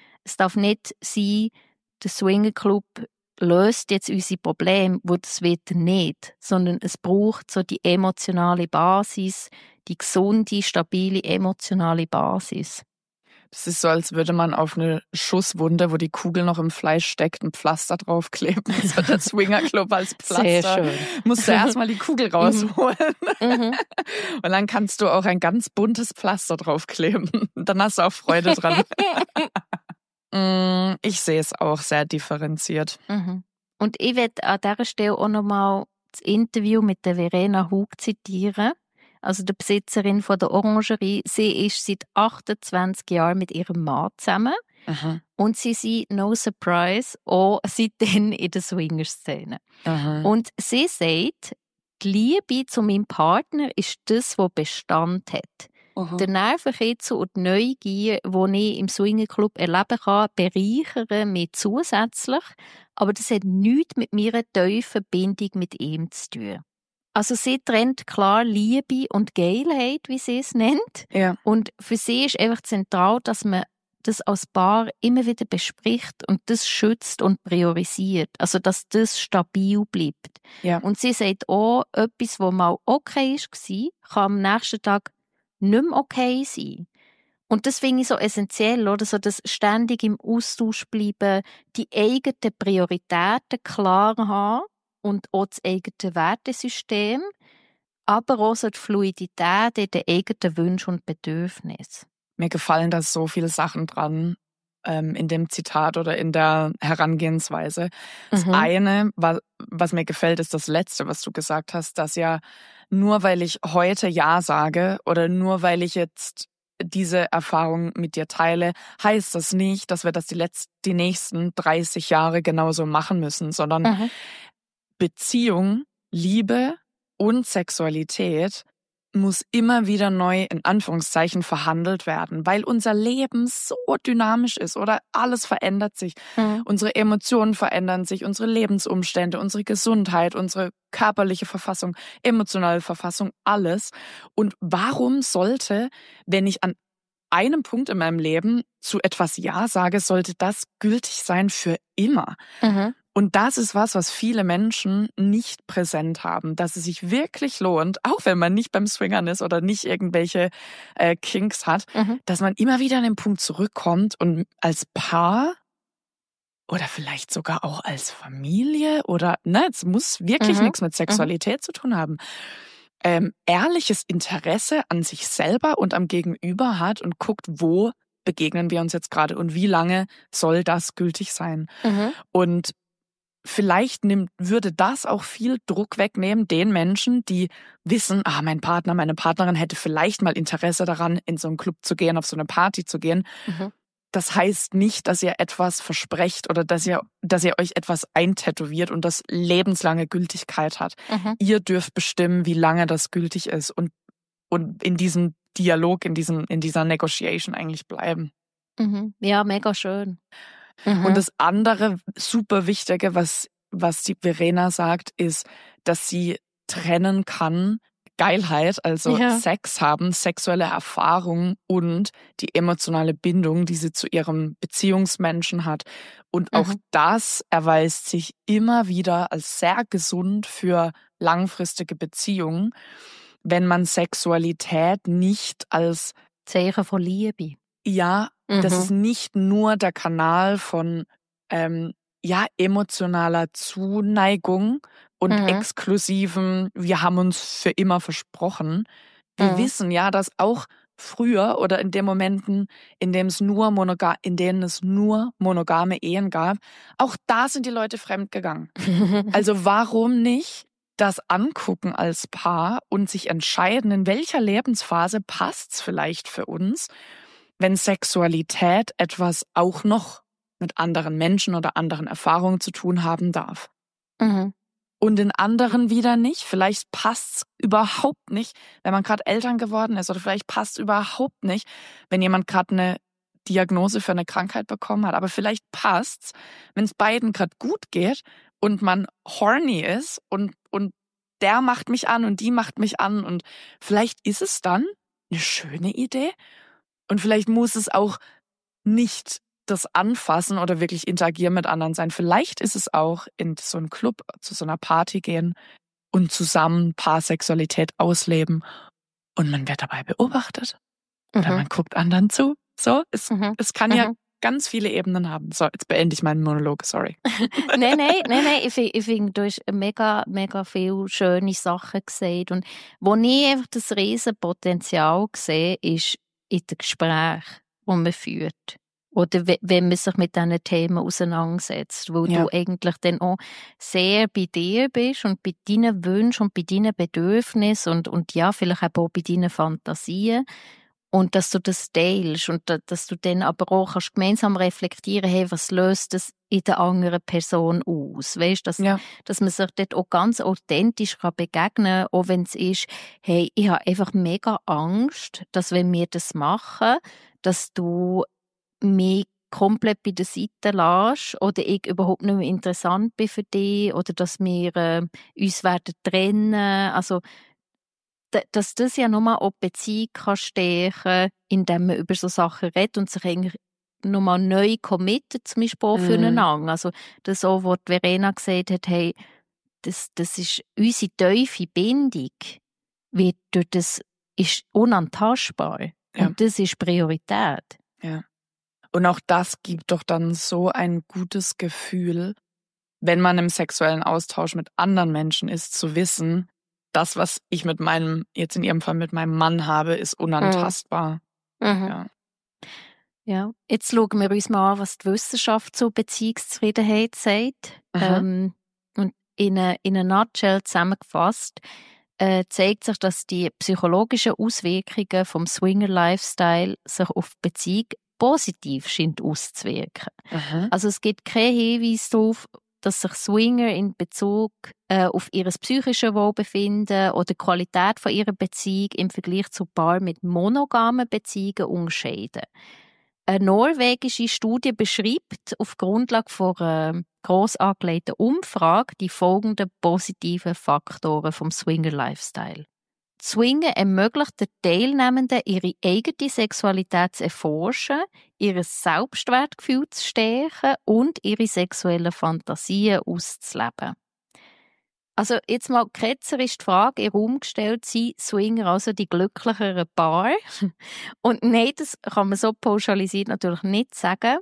nicht sein, der Swingerclub löst jetzt unsere Probleme, wo das wird nicht, sondern es braucht so die emotionale Basis, die gesunde, stabile emotionale Basis. Das ist so, als würde man auf eine Schusswunde, wo die Kugel noch im Fleisch steckt, ein Pflaster draufkleben. So der Swingerclub als Pflaster. Sehr schön. Musst du erstmal die Kugel rausholen. Und dann kannst du auch ein ganz buntes Pflaster draufkleben. Dann hast du auch Freude dran. Ich sehe es auch sehr differenziert. Und ich werde an dieser Stelle auch nochmal das Interview mit der Verena Hug zitieren. Also der Besitzerin von der Orangerie. Sie ist seit 28 Jahren mit ihrem Mann zusammen. Und sie sind, no surprise, auch seitdem in der Swinger-Szene. Und sie sagt, die Liebe zu meinem Partner ist das, was Bestand hat. Der Nervenkitzel und die Neugier, die ich im Swingerclub erleben kann, bereichern mich zusätzlich. Aber das hat nichts mit meiner tiefen Bindung mit ihm zu tun. Also sie trennt klar Liebe und Geilheit, wie sie es nennt. Ja. Und für sie ist einfach zentral, dass man das als Paar immer wieder bespricht und das schützt und priorisiert. Also dass das stabil bleibt. Ja. Und sie sagt auch, etwas, was mal okay war, kann am nächsten Tag nicht mehr okay sein. Und das finde ich so essentiell, oder? So das ständig im Austausch bleiben, die eigenen Prioritäten klar haben und auch das eigene Wertesystem, aber auch so die Fluidität in den eigenen Wünschen und Bedürfnissen. Mir gefallen da so viele Sachen dran in dem Zitat oder in der Herangehensweise. Das eine, was mir gefällt, ist das Letzte, was du gesagt hast, dass ja nur weil ich heute Ja sage oder nur weil ich jetzt diese Erfahrung mit dir teile, heißt das nicht, dass wir das die nächsten 30 Jahre genauso machen müssen, sondern Beziehung, Liebe und Sexualität muss immer wieder neu in Anführungszeichen verhandelt werden, weil unser Leben so dynamisch ist, oder? Alles verändert sich. Unsere Emotionen verändern sich, unsere Lebensumstände, unsere Gesundheit, unsere körperliche Verfassung, emotionale Verfassung, alles. Und warum sollte, wenn ich an einem Punkt in meinem Leben zu etwas Ja sage, sollte das gültig sein für immer. Und das ist was viele Menschen nicht präsent haben, dass es sich wirklich lohnt, auch wenn man nicht beim Swingern ist oder nicht irgendwelche Kinks hat, dass man immer wieder an den Punkt zurückkommt und als Paar oder vielleicht sogar auch als Familie oder, es muss wirklich nichts mit Sexualität zu tun haben, ehrliches Interesse an sich selber und am Gegenüber hat und guckt, wo begegnen wir uns jetzt gerade und wie lange soll das gültig sein. Und vielleicht würde das auch viel Druck wegnehmen, den Menschen, die wissen, mein Partner, meine Partnerin hätte vielleicht mal Interesse daran, in so einen Club zu gehen, auf so eine Party zu gehen. Das heißt nicht, dass ihr etwas versprecht oder dass ihr euch etwas eintätowiert und das lebenslange Gültigkeit hat. Ihr dürft bestimmen, wie lange das gültig ist und in diesem Dialog, in dieser Negotiation eigentlich bleiben. Ja, mega schön. Und das andere super Wichtige, was die Verena sagt, ist, dass sie trennen kann, Geilheit, also Sex haben, sexuelle Erfahrung und die emotionale Bindung, die sie zu ihrem Beziehungsmenschen hat. Und auch das erweist sich immer wieder als sehr gesund für langfristige Beziehungen, wenn man Sexualität nicht als Zeichen von Liebe. Ja, das ist nicht nur der Kanal von emotionaler Zuneigung und exklusiven, wir haben uns für immer versprochen. Wir wissen ja, dass auch früher oder in den Momenten, in denen es nur monogame Ehen gab, auch da sind die Leute fremdgegangen. Also warum nicht das angucken als Paar und sich entscheiden, in welcher Lebensphase passt's vielleicht für uns, wenn Sexualität etwas auch noch mit anderen Menschen oder anderen Erfahrungen zu tun haben darf. Und in anderen wieder nicht. Vielleicht passt's überhaupt nicht, wenn man gerade Eltern geworden ist. Oder vielleicht passt's überhaupt nicht, wenn jemand gerade eine Diagnose für eine Krankheit bekommen hat. Aber vielleicht passt's, wenn es beiden gerade gut geht und man horny ist und der macht mich an und die macht mich an. Und vielleicht ist es dann eine schöne Idee. Und vielleicht muss es auch nicht das Anfassen oder wirklich interagieren mit anderen sein. Vielleicht ist es auch in so einen Club, zu so einer Party gehen und zusammen Paarsexualität ausleben und man wird dabei beobachtet. Oder man guckt anderen zu. So, es kann ja ganz viele Ebenen haben. So, jetzt beende ich meinen Monolog, sorry. Nein, ich finde, du hast mega, mega viele schöne Sachen gesehen. Und wo ich einfach das riesen Potenzial sehe, ist in den Gesprächen, die man führt. Oder wenn man sich mit diesen Themen auseinandersetzt, wo du eigentlich dann auch sehr bei dir bist und bei deinen Wünschen und bei deinen Bedürfnissen und ja, vielleicht auch bei deinen Fantasien. Und dass du das teilst und dass du dann aber auch kannst gemeinsam reflektieren, hey, was löst das in der anderen Person aus? Weißt, dass man sich dort auch ganz authentisch begegnen kann, auch wenn es ist, hey, ich habe einfach mega Angst, dass wenn wir das machen, dass du mich komplett bei der Seite lässt oder ich überhaupt nicht mehr interessant bin für dich oder dass wir uns werden trennen. Also, dass das ja nochmal auch die Beziehung kann stärken, indem man über so Sachen redet und sich eigentlich nochmal neu committet, zum Beispiel auch füreinander. Also, das auch, was Verena gesagt hat, hey, das ist unsere tiefe Bindung, wird durch das ist unantastbar. Ja. Und das ist Priorität. Ja. Und auch das gibt doch dann so ein gutes Gefühl, wenn man im sexuellen Austausch mit anderen Menschen ist, zu wissen, das, was ich jetzt in ihrem Fall mit meinem Mann habe, ist unantastbar. Ja. Ja, jetzt schauen wir uns mal an, was die Wissenschaft zur Beziehungszufriedenheit sagt. Und in a nutshell zusammengefasst, zeigt sich, dass die psychologischen Auswirkungen vom Swinger-Lifestyle sich auf die Beziehung positiv scheint auszuwirken. Also es gibt keinen Hinweis darauf, dass sich Swinger in Bezug auf ihr psychisches Wohlbefinden oder die Qualität von ihrer Beziehung im Vergleich zu Paaren mit monogamen Beziehungen unterscheiden. Eine norwegische Studie beschreibt auf Grundlage von einer gross angelegten Umfrage die folgenden positiven Faktoren vom Swinger-Lifestyle. Swingen ermöglicht den Teilnehmenden, ihre eigene Sexualität zu erforschen, ihr Selbstwertgefühl zu stärken und ihre sexuellen Fantasien auszuleben. Also jetzt mal ketzerisch die Frage in den Raum gestellt, sind Swinger also die glücklicheren Paar? Und nein, das kann man so pauschalisiert natürlich nicht sagen.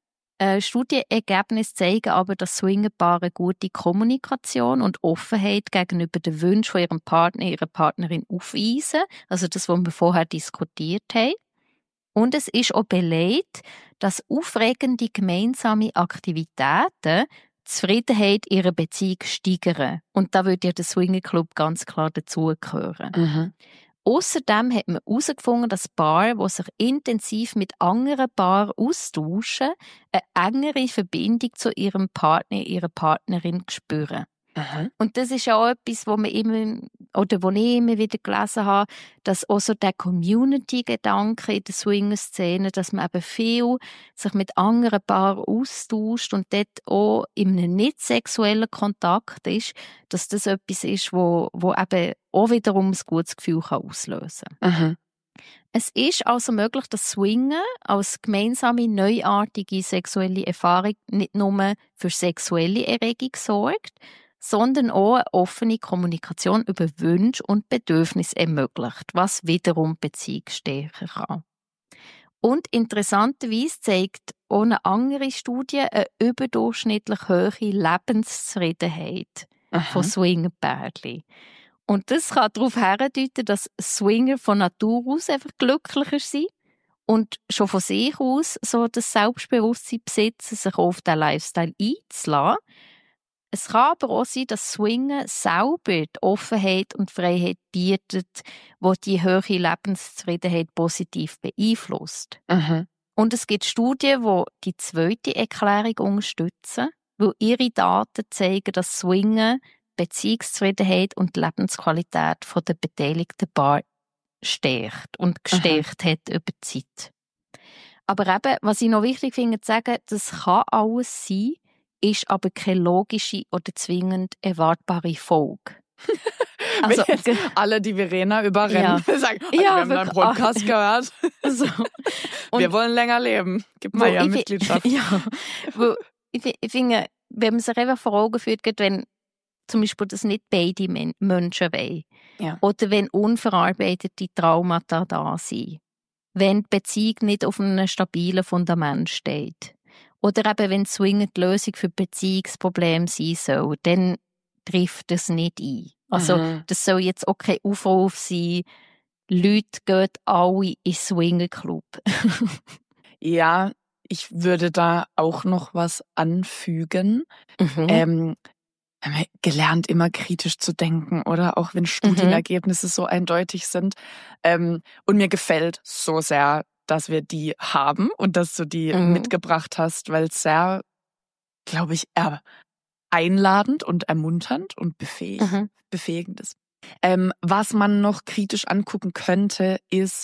Studienergebnisse zeigen aber, dass Swingerpaare gute Kommunikation und Offenheit gegenüber den Wünschen von ihrem Partner, ihrer Partnerin aufweisen. Also das, was wir vorher diskutiert haben. Und es ist auch belegt, dass aufregende gemeinsame Aktivitäten die Zufriedenheit ihrer Beziehung steigern. Und da würde ja der Swingerclub ganz klar dazugehören. Mhm. Außerdem hat man herausgefunden, dass Paare, die sich intensiv mit anderen Paaren austauschen, eine engere Verbindung zu ihrem Partner, ihrer Partnerin spüren. Mhm. Und das ist ja auch etwas, wo ich immer wieder gelesen habe, dass auch so der Community-Gedanke in der Swinger-Szene, dass man eben viel sich mit anderen Paaren austauscht und dort auch in einem nicht sexuellen Kontakt ist, dass das etwas ist, wo eben auch wiederum ein gutes Gefühl auslösen kann. Mhm. Es ist also möglich, dass Swingen als gemeinsame, neuartige sexuelle Erfahrung nicht nur für sexuelle Erregung sorgt, sondern auch eine offene Kommunikation über Wünsche und Bedürfnisse ermöglicht, was wiederum Beziehung stärken kann. Und interessanterweise zeigt auch eine andere Studie eine überdurchschnittlich hohe Lebenszufriedenheit von Swingerpärchen. Und das kann darauf hindeuten, dass Swinger von Natur aus einfach glücklicher sind und schon von sich aus so das Selbstbewusstsein besitzen, sich auf diesen Lifestyle einzulassen. Es kann aber auch sein, dass Swingen selber die Offenheit und Freiheit bietet, die die hohe Lebenszufriedenheit positiv beeinflusst. Mhm. Und es gibt Studien, die die zweite Erklärung unterstützen, weil ihre Daten zeigen, dass Swingen Beziehungszufriedenheit und die Lebensqualität der beteiligten Paare stärkt und gestärkt hat über die Zeit. Aber eben, was ich noch wichtig finde zu sagen, das kann alles sein, ist aber keine logische oder zwingend erwartbare Folge. Also, alle, die Verena überrennen, sagen, wir haben einen Podcast gehört. So. Wir wollen länger leben. Gib mal ja Mitgliedschaft. Ja, ich finde, wenn man sich einfach vor Augen führt, wenn zum Beispiel das nicht beide Menschen wollen, oder wenn unverarbeitete Traumata da sind, wenn die Beziehung nicht auf einem stabilen Fundament steht, oder eben wenn Swingen die Lösung für Beziehungsprobleme sein soll, dann trifft das nicht ein. Also das soll jetzt auch kein Aufruf sein, Leute gehen alle in den Swingerclub. Ja, ich würde da auch noch was anfügen. Haben wir gelernt, immer kritisch zu denken, oder? Auch wenn Studienergebnisse so eindeutig sind. Und mir gefällt so sehr, dass wir die haben und dass du die mitgebracht hast, weil es sehr, glaube ich, einladend und ermunternd und befähigend ist. Was man noch kritisch angucken könnte, ist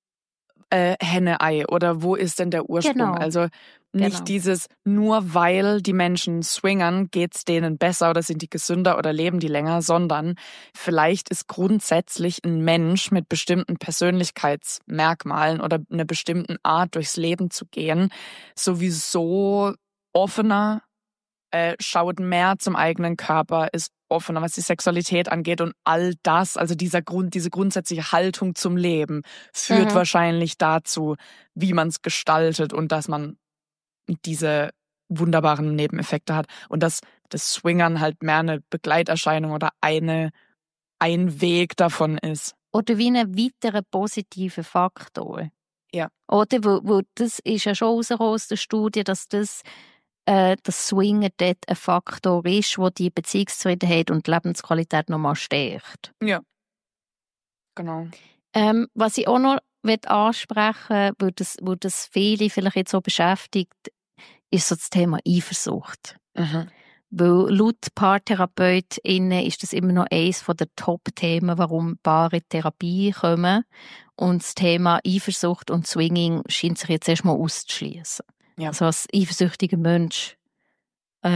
Henne-Ei oder wo ist denn der Ursprung? Genau. Also nicht dieses, nur weil die Menschen swingern, geht's denen besser oder sind die gesünder oder leben die länger, sondern vielleicht ist grundsätzlich ein Mensch mit bestimmten Persönlichkeitsmerkmalen oder einer bestimmten Art durchs Leben zu gehen sowieso offener, schaut mehr zum eigenen Körper, ist offener, was die Sexualität angeht und all das, also diese grundsätzliche Haltung zum Leben führt wahrscheinlich dazu, wie man es gestaltet und dass man diese wunderbaren Nebeneffekte hat und dass das Swingern halt mehr eine Begleiterscheinung oder ein Weg davon ist. Oder wie ein weiterer positiver Faktor. Ja. Oder wo das ist ja schon rausgekommen aus der Studie, dass das Swingen dort ein Faktor ist, der die Beziehungszufriedenheit und die Lebensqualität nochmal stärkt. Ja, genau. Was ich auch noch ansprechen möchte, wo das viele vielleicht jetzt so beschäftigt, ist so das Thema Eifersucht. Weil laut PaartherapeutInnen ist das immer noch eines der Top-Themen, warum Paare in Therapie kommen. Und das Thema Eifersucht und Swinging scheint sich jetzt erstmal auszuschließen. Ja. Also als eifersüchtiger Mensch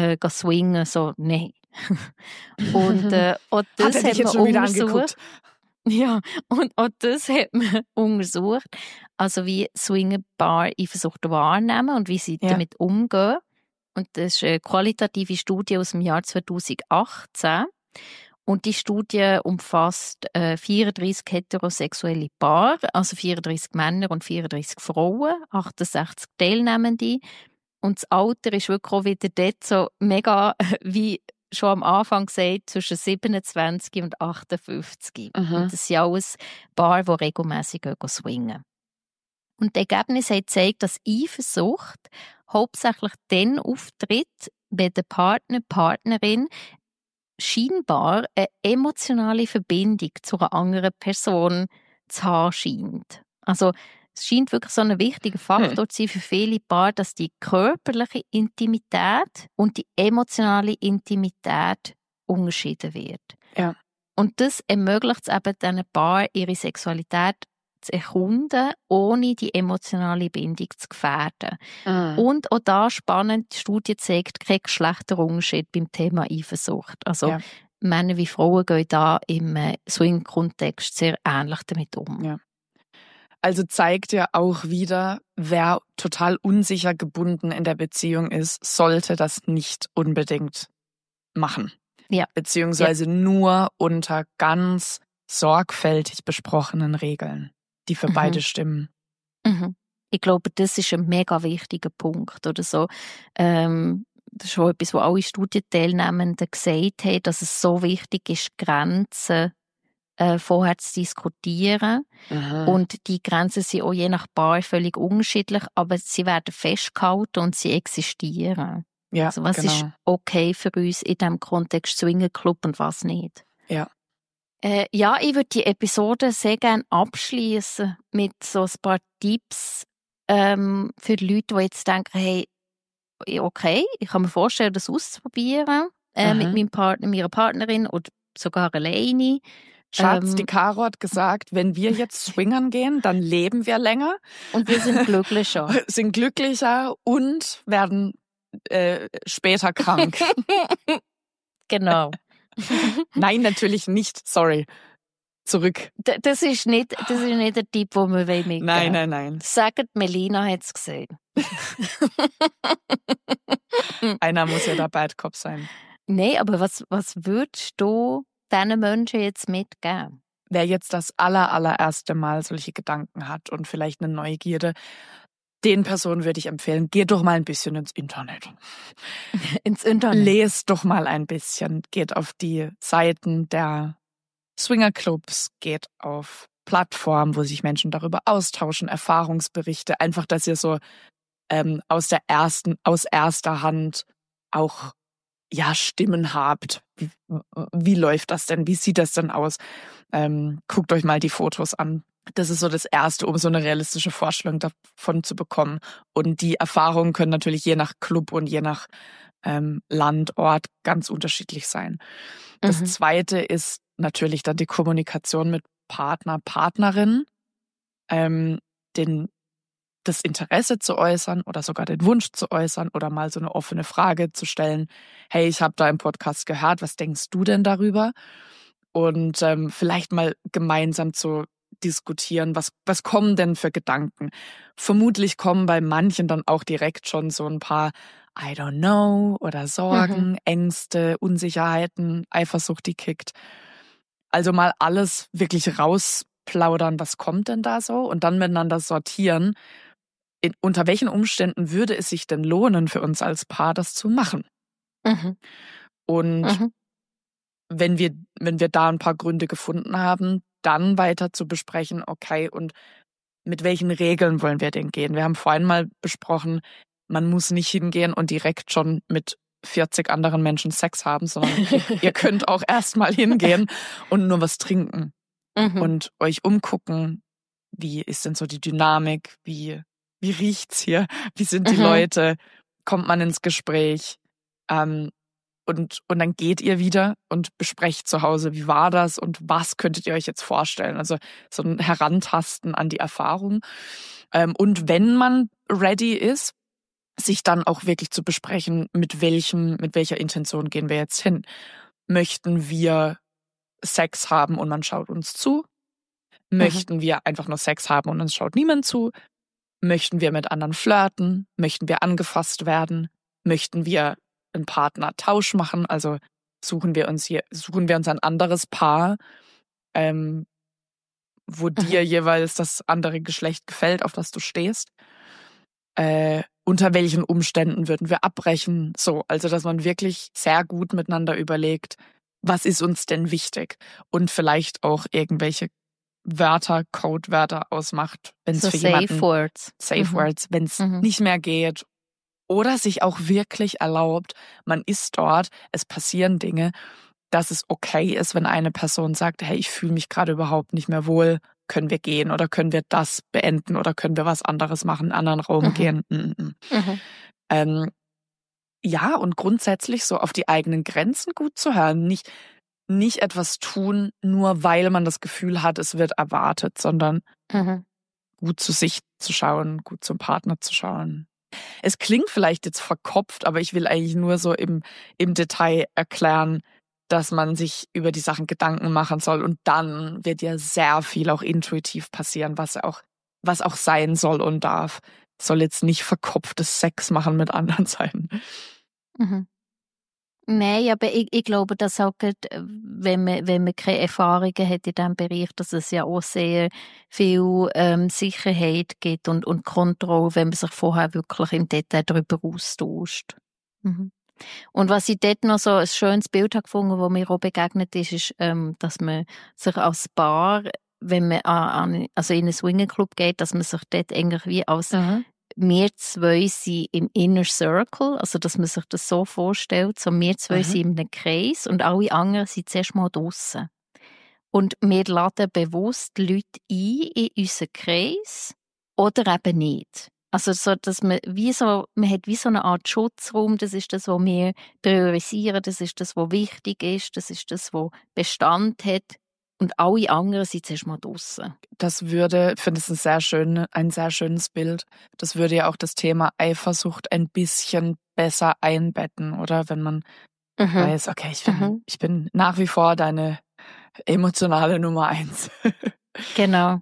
swingen, so, nein. Und auch das hat er dich jetzt schon wieder angeguckt? Ja, und auch das hat man untersucht. Also wie Swingerpaare Eifersucht wahrnehmen und wie sie damit umgehen. Und das ist eine qualitative Studie aus dem Jahr 2018. Und die Studie umfasst 34 heterosexuelle Paare, also 34 Männer und 34 Frauen, 68 Teilnehmende. Und das Alter ist wirklich auch wieder dort so mega, wie schon am Anfang gesagt, zwischen 27 und 58. Und das sind alles Paare, die regelmässig swingen. Und das Ergebnis hat gezeigt, dass Eifersucht hauptsächlich dann auftritt, wenn der Partner, Partnerin scheinbar eine emotionale Verbindung zu einer anderen Person zu haben scheint. Also es scheint wirklich so ein wichtiger Faktor zu sein für viele Paare, dass die körperliche Intimität und die emotionale Intimität unterschieden wird. Ja. Und das ermöglicht es eben diesen Paaren, ihre Sexualität zu erkunden, ohne die emotionale Bindung zu gefährden. Und auch da spannend, die Studie zeigt keinen Geschlechterunterschied beim Thema Eifersucht. Also Männer wie Frauen gehen da im Swing-Kontext sehr ähnlich damit um. Ja. Also zeigt ja auch wieder, wer total unsicher gebunden in der Beziehung ist, sollte das nicht unbedingt machen. Ja. Beziehungsweise nur unter ganz sorgfältig besprochenen Regeln, die für beide stimmen. Ich glaube, das ist ein mega wichtiger Punkt oder so. Das ist auch etwas, was alle Studienteilnehmenden gesagt haben, dass es so wichtig ist, Grenzen vorher zu diskutieren. Und die Grenzen sind auch je nach Paar völlig unterschiedlich, aber sie werden festgehalten und sie existieren. Ja, also was genau. ist okay für uns in diesem Kontext Swingerclub und was nicht? Ja. Ja, ich würde die Episode sehr gerne abschließen mit so ein paar Tipps für die Leute, die jetzt denken, hey, okay, ich kann mir vorstellen, das auszuprobieren mit meinem Partner, meiner Partnerin oder sogar alleine. Schatz, die Caro hat gesagt, wenn wir jetzt swingern gehen, dann leben wir länger. Und wir sind glücklicher. Sind glücklicher und werden später krank. Genau. Nein, natürlich nicht. Sorry. Zurück. Das ist nicht der Tipp, den wir mitgeben. Nein. Sagt, Melina hat es gesehen. Einer muss ja der Bad Cop sein. Nein, aber was würdest du diesen Menschen jetzt mitgeben? Wer jetzt das allererste Mal solche Gedanken hat und vielleicht eine Neugierde, den Personen würde ich empfehlen, geht doch mal ein bisschen ins Internet. Ins Internet? Lest doch mal ein bisschen. Geht auf die Seiten der Swingerclubs, geht auf Plattformen, wo sich Menschen darüber austauschen, Erfahrungsberichte. Einfach, dass ihr so aus erster Hand auch Stimmen habt. Wie läuft das denn? Wie sieht das denn aus? Guckt euch mal die Fotos an. Das ist so das Erste, um so eine realistische Vorstellung davon zu bekommen. Und die Erfahrungen können natürlich je nach Club und je nach Land, Ort ganz unterschiedlich sein. Das Zweite ist natürlich dann die Kommunikation mit Partner, Partnerin, das Interesse zu äußern oder sogar den Wunsch zu äußern oder mal so eine offene Frage zu stellen. Hey, ich habe da im Podcast gehört, was denkst du denn darüber? Und vielleicht mal gemeinsam zu diskutieren, was kommen denn für Gedanken? Vermutlich kommen bei manchen dann auch direkt schon so ein paar I don't know oder Sorgen, Ängste, Unsicherheiten, Eifersucht, die kickt. Also mal alles wirklich rausplaudern, was kommt denn da so? Und dann miteinander sortieren, unter welchen Umständen würde es sich denn lohnen für uns als Paar, das zu machen? Und wenn wir da ein paar Gründe gefunden haben, dann weiter zu besprechen, okay, und mit welchen Regeln wollen wir denn gehen? Wir haben vorhin mal besprochen, man muss nicht hingehen und direkt schon mit 40 anderen Menschen Sex haben, sondern ihr könnt auch erst mal hingehen und nur was trinken und euch umgucken, wie ist denn so die Dynamik, wie riecht's hier, wie sind die Leute, kommt man ins Gespräch, und dann geht ihr wieder und besprecht zu Hause, wie war das und was könntet ihr euch jetzt vorstellen? Also so ein Herantasten an die Erfahrung. Und wenn man ready ist, sich dann auch wirklich zu besprechen, mit welcher Intention gehen wir jetzt hin? Möchten wir Sex haben und man schaut uns zu? Möchten wir einfach nur Sex haben und uns schaut niemand zu? Möchten wir mit anderen flirten? Möchten wir angefasst werden? Möchten wir einen Partnertausch machen? Also suchen wir uns ein anderes Paar, wo dir jeweils das andere Geschlecht gefällt, auf das du stehst? Unter welchen Umständen würden wir abbrechen? So, also dass man wirklich sehr gut miteinander überlegt, was ist uns denn wichtig? Und vielleicht auch irgendwelche Codewörter ausmacht, wenn es so für jemanden Safe Words, wenn es nicht mehr geht. Oder sich auch wirklich erlaubt, man ist dort, es passieren Dinge, dass es okay ist, wenn eine Person sagt, hey, ich fühle mich gerade überhaupt nicht mehr wohl, können wir gehen oder können wir das beenden oder können wir was anderes machen, in einen anderen Raum gehen. Ja, und grundsätzlich so auf die eigenen Grenzen gut zu hören, nicht etwas tun, nur weil man das Gefühl hat, es wird erwartet, sondern gut zu sich zu schauen, gut zum Partner zu schauen. Es klingt vielleicht jetzt verkopft, aber ich will eigentlich nur so im Detail erklären, dass man sich über die Sachen Gedanken machen soll und dann wird ja sehr viel auch intuitiv passieren, was auch sein soll und darf. Es soll jetzt nicht verkopftes Sex machen mit anderen sein. Nein, aber ich glaube, dass auch, wenn man keine Erfahrungen hat in diesem Bereich, dass es ja auch sehr viel Sicherheit gibt und Kontrolle, wenn man sich vorher wirklich im Detail darüber austauscht. Und was ich dort noch so ein schönes Bild habe gefunden, das mir auch begegnet ist, dass man sich als Paar, wenn man also in einen Swingerclub geht, dass man sich dort eigentlich wie als wir zwei sind im Inner Circle, also dass man sich das so vorstellt, so wir zwei sind in einem Kreis und alle anderen sind zuerst mal draussen. Und wir laden bewusst Leute ein in unseren Kreis oder eben nicht. Also so, dass man hat wie so eine Art Schutzraum, das ist das, was wir priorisieren, das ist das, was wichtig ist, das ist das, was Bestand hat. Und alle anderen sind zuerst mal draussen. Ich finde es ein sehr schönes Bild. Das würde ja auch das Thema Eifersucht ein bisschen besser einbetten, oder? Wenn man weiß, okay, ich bin nach wie vor deine emotionale Nummer 1. Genau.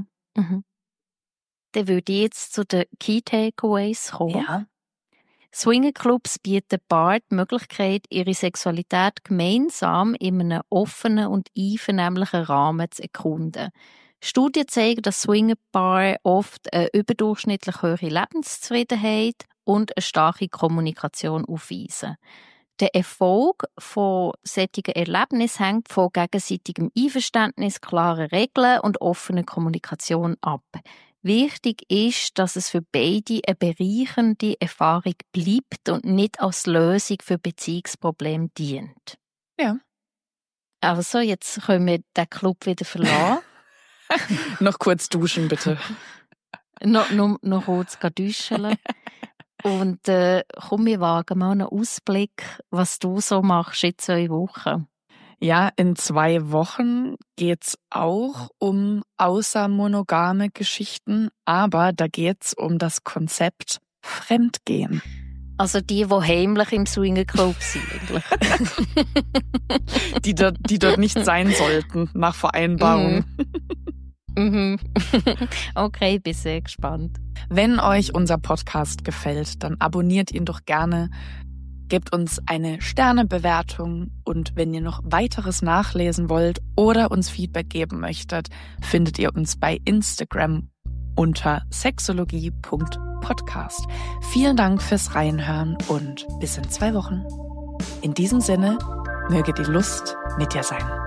Dann würde ich jetzt zu den Key Takeaways kommen. Ja. Swingerclubs bieten Paaren die Möglichkeit, ihre Sexualität gemeinsam in einem offenen und einvernehmlichen Rahmen zu erkunden. Studien zeigen, dass Swingerpaare oft eine überdurchschnittlich hohe Lebenszufriedenheit und eine starke Kommunikation aufweisen. Der Erfolg von solchen Erlebnissen hängt von gegenseitigem Einverständnis, klaren Regeln und offener Kommunikation ab. Wichtig ist, dass es für beide eine bereichernde Erfahrung bleibt und nicht als Lösung für Beziehungsprobleme dient. Ja. Also, jetzt können wir den Club wieder verlassen. Noch kurz duschen, bitte. noch kurz duschen. Und komm, wir wagen mal einen Ausblick, was du so machst in 2 Wochen. Ja, in 2 Wochen geht's auch um außermonogame Geschichten, aber da geht's um das Konzept Fremdgehen. Also die heimlich im Swingerclub sind eigentlich. die dort nicht sein sollten, nach Vereinbarung. Okay, bin sehr gespannt. Wenn euch unser Podcast gefällt, dann abonniert ihn doch gerne. Gebt uns eine Sternebewertung und wenn ihr noch weiteres nachlesen wollt oder uns Feedback geben möchtet, findet ihr uns bei Instagram unter sexologie.podcast. Vielen Dank fürs Reinhören und bis in 2 Wochen. In diesem Sinne, möge die Lust mit dir sein.